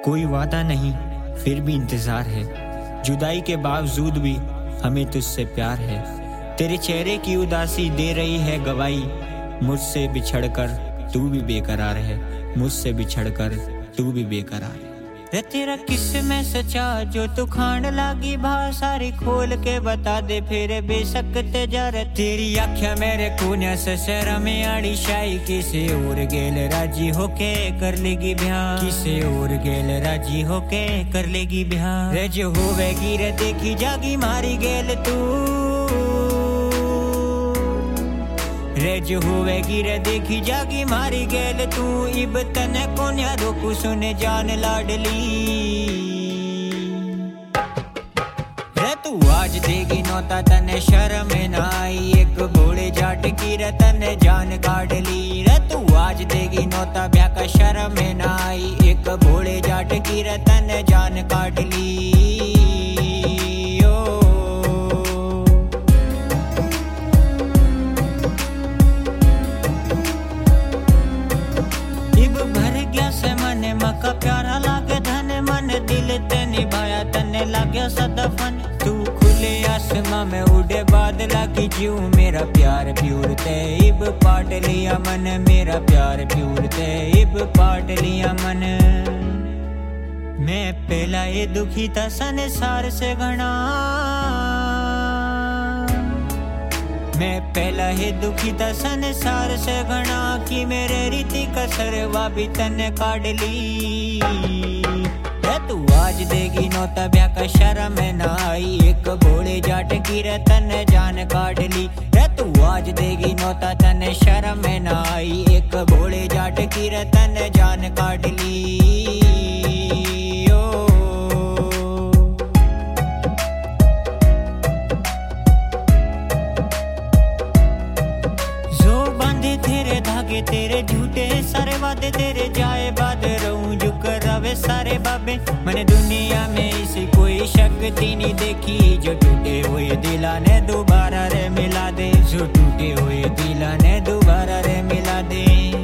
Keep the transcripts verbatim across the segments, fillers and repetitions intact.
कोई वादा नहीं फिर भी इंतजार है, जुदाई के बावजूद भी हमें तुझसे प्यार है। तेरे चेहरे की उदासी दे रही है गवाही, मुझसे बिछड़कर तू भी बेकरार है, मुझसे बिछड़कर तू भी बेकरार है। रे तेरा किस में सचा जो तू खान लागी भा, सारी खोल के बता दे फिर बेशक ते जा रे। तेरी आँखें मेरे कोन्या से शर्म में आड़ी शाही, किसे और गेल राजी होके कर लेगी ब्याह, किसे और गेल राजी होके कर लेगी ब्याह। रे जो होवेगी रे देखी जागी मारी गेल तू, रे जो होवेगी रे देखी जागी मारी गेल तू। इब तने कोन्या रोकू सुने जान लाडली, रे तू आज देगी नौता तने शर्म ना आई, एक भोले जाट की रे तने जान काट ली। रे तू आज देगी नौता ब्याह का शर्म ना आई, एक भोले जाट की रे तने जान काट ली। मका प्यारा लागे धन मन, दिल ते निभाया तने लाग्या सदफन। तू खुले आसमां में उड़े बादला की जीव, मेरा प्यार प्यूर ते इब पाट लिया मन, मेरा प्यार प्यूर ते इब पाट लिया मन। मैं पहला ये दुखी था संसार से घना, मैं पहला ही दुखी था संसार से घना, कि मेरे रीति कसरवा भी तने काट ली। रे तू आज देगी नौता ब्याह का शर्म ना आई, एक भोले जाट की रे तने जान काट ली। रे तू आज देगी नौता तने शर्म ना आई, एक भोले जाट की रे तने जान काट ली। धागे तेरे झूठे सारे वादे तेरे जाए बाद रहूं जो करावे सारे बाबे। मैंने दुनिया में इसी कोई शक्ति नहीं देखी, जो टूटे हुए दिला ने दोबारा रे मिला दे, जो टूटे हुए दिला ने दोबारा रे मिला दे।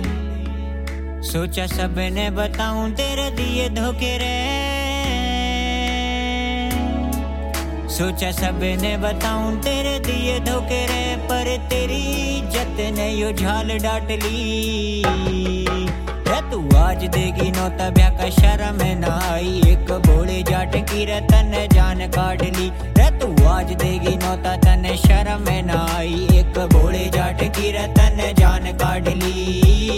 सोचा सबने बताऊं तेरे दिए धोखे रे, सोचा सबने बताऊं तेरे दिए धोखे रे, पर तेरी इज्जत ने यो झाल डाट ली। रे तू आज देगी नौता ब्याह का शर्म ना आई, एक भोले जाट की रे तने जान काट ली। रे तू आज देगी नौता तने शर्म ना आई, एक भोले जाट की रे तने जान काट ली।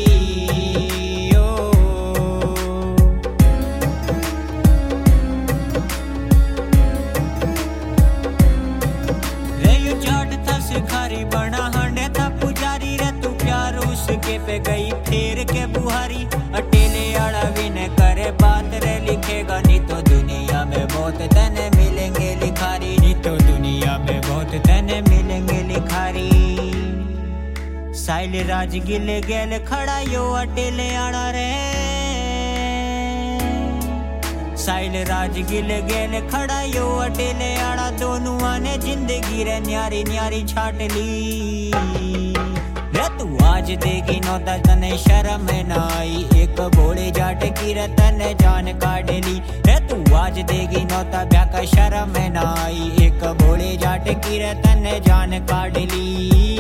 शिकारी बना हांडे था पुजारी रे, तू प्यार उसके पे गई फेर के बुहारी। अटेले आड़ा भी न करे बात रे लिखेगा, नहीं तो दुनिया में बहुत तने मिलेंगे लिखारी, नहीं तो दुनिया में बहुत तने मिलेंगे लिखारी। साइल राज गिले गेल खड़ा यो अटेले आड़ा रे, साइल राज गिल गेल खड़ा यो अटेले आड़ा, दोनों आने जिंदगी रे न्यारी न्यारी छाट ली। रे तू आज देगी नौता तने शर्म ना आई, एक भोले जाट की रे तने जान काट ली। रे तू आज देगी नौता ब्याह का शर्म ना आई, एक भोले जाट की रे तने जान काट ली।